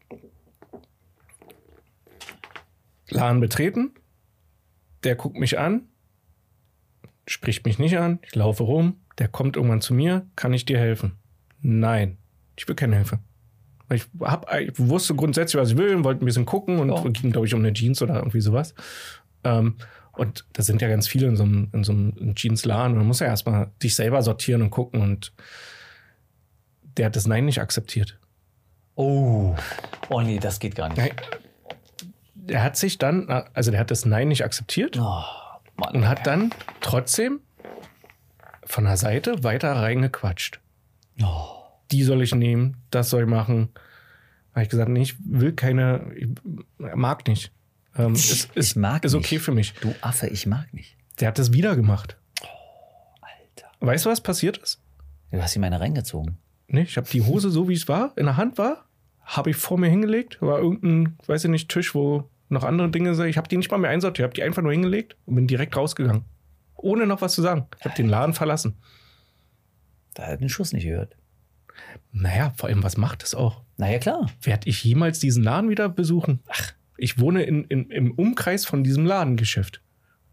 Laden betreten. Der guckt mich an. Spricht mich nicht an. Ich laufe rum. Der kommt irgendwann zu mir. Kann ich dir helfen? Nein. Ich will keine Hilfe. Ich wusste grundsätzlich, was ich will und wollte ein bisschen gucken und ging, glaube ich, um eine Jeans oder irgendwie sowas. Und da sind ja ganz viele in so einem Jeansladen und man muss ja erstmal dich selber sortieren und gucken und der hat das Nein nicht akzeptiert. Oh nee, das geht gar nicht. Der hat sich dann, also der hat das Nein nicht akzeptiert und hat dann trotzdem von der Seite weiter reingequatscht. Die soll ich nehmen, das soll ich machen. Habe ich gesagt, nee, ich will keine, ich mag nicht. Ich mag ist nicht. okay für mich. Du Affe, ich mag nicht. Der hat das wieder gemacht. Alter. Weißt du, was passiert ist? Du hast ihm eine reingezogen. Nee, ich habe die Hose so, wie es war, in der Hand war, habe ich vor mir hingelegt. War irgendein, weiß ich nicht, Tisch, wo noch andere Dinge sind. Ich habe die nicht mal mehr einsortiert. Ich habe die einfach nur hingelegt und bin direkt rausgegangen. Ohne noch was zu sagen. Ich habe den Laden verlassen. Da hat den Schuss nicht gehört. Naja, vor allem, was macht das auch? Naja, klar. Werde ich jemals diesen Laden wieder besuchen? Ach, ich wohne im Umkreis von diesem Ladengeschäft.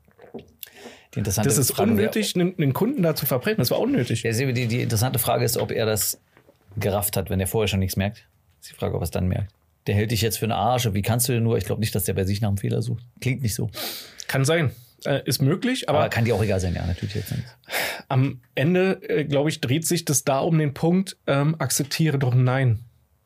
Die interessante Das ist Frage unnötig, einen Kunden da zu verbrennen. Das war unnötig. Die interessante Frage ist, ob er das gerafft hat, wenn er vorher schon nichts merkt. Das ist die Frage, ob er es dann merkt. Der hält dich jetzt für einen Arsch. Wie kannst du denn nur? Ich glaube nicht, dass der bei sich nach einem Fehler sucht. Klingt nicht so. Kann sein. Ist möglich, aber kann dir auch egal sein, ja, natürlich jetzt nicht. am Ende, glaube ich, dreht sich das da um den Punkt, akzeptiere doch Nein.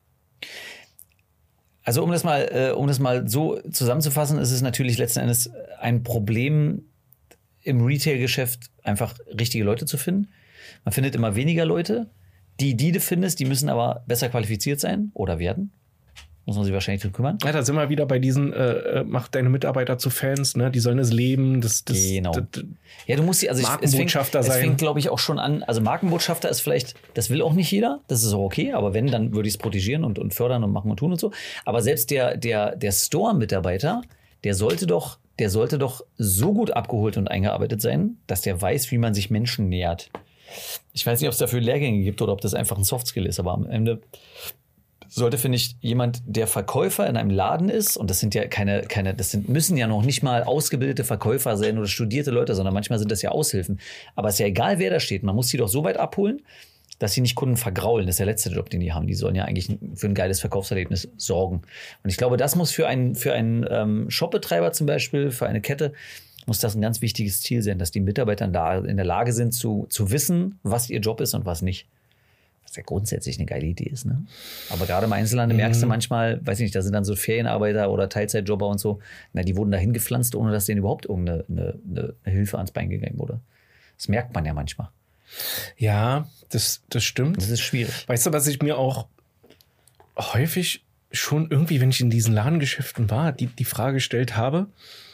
Also um das mal so zusammenzufassen, ist es natürlich letzten Endes ein Problem im Retail-Geschäft, einfach richtige Leute zu finden. Man findet immer weniger Leute. Die du findest, die müssen aber besser qualifiziert sein oder werden. Muss man sich wahrscheinlich drum kümmern. Ja, da sind wir wieder bei diesen, mach deine Mitarbeiter zu Fans, ne? Die sollen es leben. Genau. Ja, du musst sie, also Markenbotschafter sein. Es fängt, glaube ich, auch schon an. Also Markenbotschafter ist vielleicht, das will auch nicht jeder. Das ist auch okay. Aber wenn, dann würde ich es protegieren und fördern und machen und tun und so. Aber selbst der Store-Mitarbeiter, der sollte doch so gut abgeholt und eingearbeitet sein, dass der weiß, wie man sich Menschen nähert. Ich weiß nicht, ob es dafür Lehrgänge gibt oder ob das einfach ein Softskill ist. Aber am Ende sollte, finde ich, jemand, der Verkäufer in einem Laden ist, und das sind ja müssen ja noch nicht mal ausgebildete Verkäufer sein oder studierte Leute, sondern manchmal sind das ja Aushilfen. Aber es ist ja egal, wer da steht. Man muss sie doch so weit abholen, dass sie nicht Kunden vergraulen. Das ist der letzte Job, den die haben. Die sollen ja eigentlich für ein geiles Verkaufserlebnis sorgen. Und ich glaube, das muss für einen Shopbetreiber zum Beispiel, für eine Kette, muss das ein ganz wichtiges Ziel sein, dass die Mitarbeiter da in der Lage sind, zu wissen, was ihr Job ist und was nicht. Was ja grundsätzlich eine geile Idee ist, ne? Aber gerade im Einzelhandel merkst du manchmal, weiß ich nicht, da sind dann so Ferienarbeiter oder Teilzeitjobber und so, die wurden da hingepflanzt, ohne dass denen überhaupt irgendeine eine Hilfe ans Bein gegangen wurde. Das merkt man ja manchmal. Ja, das stimmt. Das ist schwierig. Weißt du, was ich mir auch häufig schon irgendwie, wenn ich in diesen Ladengeschäften war, die Frage gestellt habe,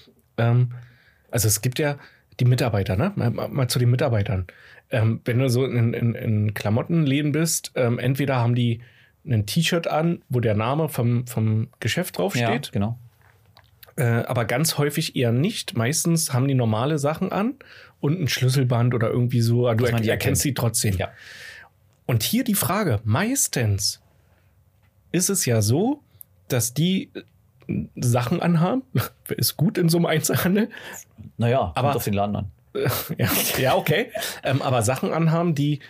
also es gibt ja die Mitarbeiter, ne? Mal zu den Mitarbeitern. Wenn du so in Klamottenläden bist, entweder haben die ein T-Shirt an, wo der Name vom Geschäft draufsteht. Ja, genau. Aber ganz häufig eher nicht. Meistens haben die normale Sachen an und ein Schlüsselband oder irgendwie so. Du erkennst sie trotzdem. Ja. Und hier die Frage, meistens ist es ja so, dass die Sachen anhaben. Ist gut in so einem Einzelhandel. Naja, aber kommt auf den Laden an. Ja, okay. Aber Sachen anhaben, die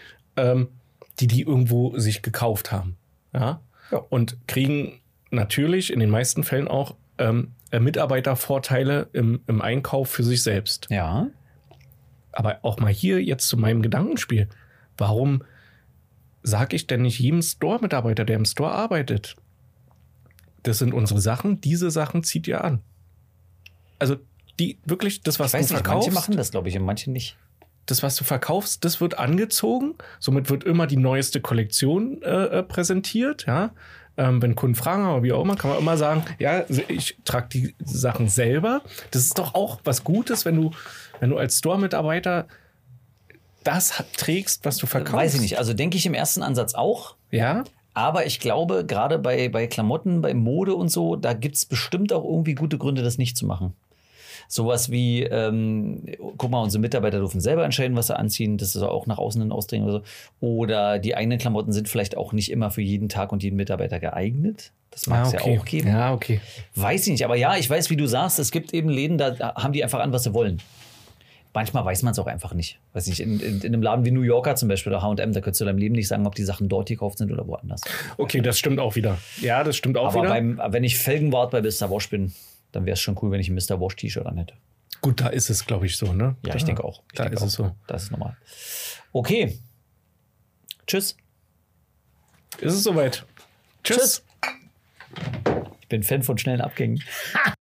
irgendwo sich gekauft haben. Ja? Und kriegen natürlich in den meisten Fällen auch Mitarbeitervorteile im Einkauf für sich selbst. Ja. Aber auch mal hier jetzt zu meinem Gedankenspiel. Warum sage ich denn nicht jedem Store-Mitarbeiter, der im Store arbeitet, das sind unsere Sachen, diese Sachen zieht ihr an? Also wirklich das, was du verkaufst. Manche machen das, glaube ich, und manche nicht. Das, was du verkaufst, das wird angezogen. Somit wird immer die neueste Kollektion präsentiert. Ja? Wenn Kunden fragen, aber wie auch immer, kann man immer sagen, ja, ich trage die Sachen selber. Das ist doch auch was Gutes, wenn du als Store-Mitarbeiter das trägst, was du verkaufst. Weiß ich nicht. Also denke ich im ersten Ansatz auch. Ja. Aber ich glaube, gerade bei Klamotten, bei Mode und so, da gibt es bestimmt auch irgendwie gute Gründe, das nicht zu machen. Sowas wie, guck mal, unsere Mitarbeiter dürfen selber entscheiden, was sie anziehen. Das ist auch nach außen hin ausdringen oder so. Oder die eigenen Klamotten sind vielleicht auch nicht immer für jeden Tag und jeden Mitarbeiter geeignet. Das mag es ja auch geben. Ja, okay. Weiß ich nicht. Aber ja, ich weiß, wie du sagst, es gibt eben Läden, da haben die einfach an, was sie wollen. Manchmal weiß man es auch einfach nicht. Weiß nicht, in einem Laden wie New Yorker zum Beispiel oder H&M, da könntest du deinem Leben nicht sagen, ob die Sachen dort gekauft sind oder woanders. Okay, das stimmt auch wieder. Ja, das stimmt auch wieder. Aber wenn ich Felgenwart bei Mr. Wash bin, dann wäre es schon cool, wenn ich ein Mr. Wash T-Shirt an hätte. Gut, da ist es, glaube ich, so, ne? Ja, ich denke auch. Da ist es so. Das ist normal. Okay. Tschüss. Ist es soweit? Tschüss. Ich bin Fan von schnellen Abgängen.